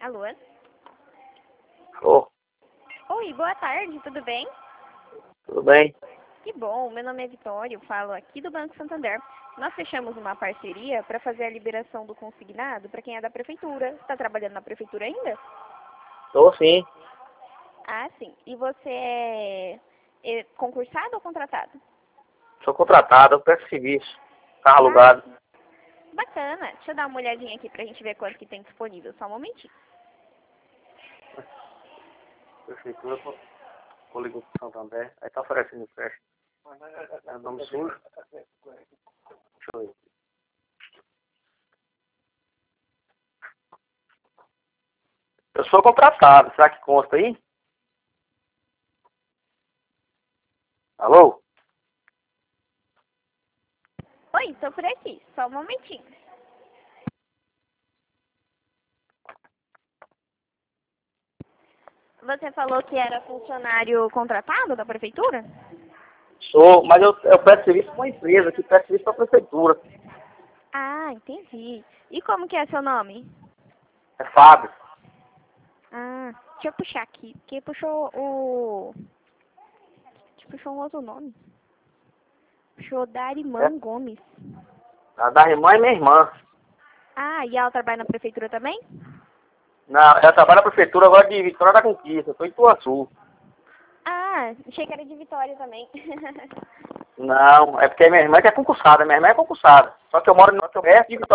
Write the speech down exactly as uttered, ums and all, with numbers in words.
Alô? Ô, Oi, boa tarde, tudo bem? tudo bem? Que bom, meu nome é Vitória, eu falo aqui do Banco Santander. Nós fechamos uma parceria para fazer a liberação do consignado para quem é da prefeitura. Está trabalhando na prefeitura ainda? Tô sim. Ah, sim. E você é, é concursado ou contratado? Sou contratado, eu presto serviço. Carro alugado. Ah, bacana. Deixa eu dar uma olhadinha aqui pra gente ver quanto que tem disponível. Só um momentinho. Prefeitura, vou ligar pro Santander. Aí tá oferecendo empréstimo. É nome sujo. Deixa eu ver. Eu sou contratado, será que consta aí? Alô? Oi, tô por aqui. Só um momentinho. Você falou que era funcionário contratado da prefeitura? Sou, mas eu, eu presto serviço pra uma empresa que presta serviço pra prefeitura. Ah, entendi. E como que é seu nome? É Fábio. Ah, deixa eu puxar aqui, porque puxou o... Puxou um outro nome. Puxou É. Darimã Gomes. A da irmã e minha irmã. Ah, e ela trabalha na prefeitura também? Não, ela trabalha na prefeitura agora de Vitória da Conquista. Eu tô em Ituaçu. Ah, achei que era de Vitória também. Não, é porque minha irmã que é concursada. Minha irmã é concursada. Só que eu moro no perto de Vitória.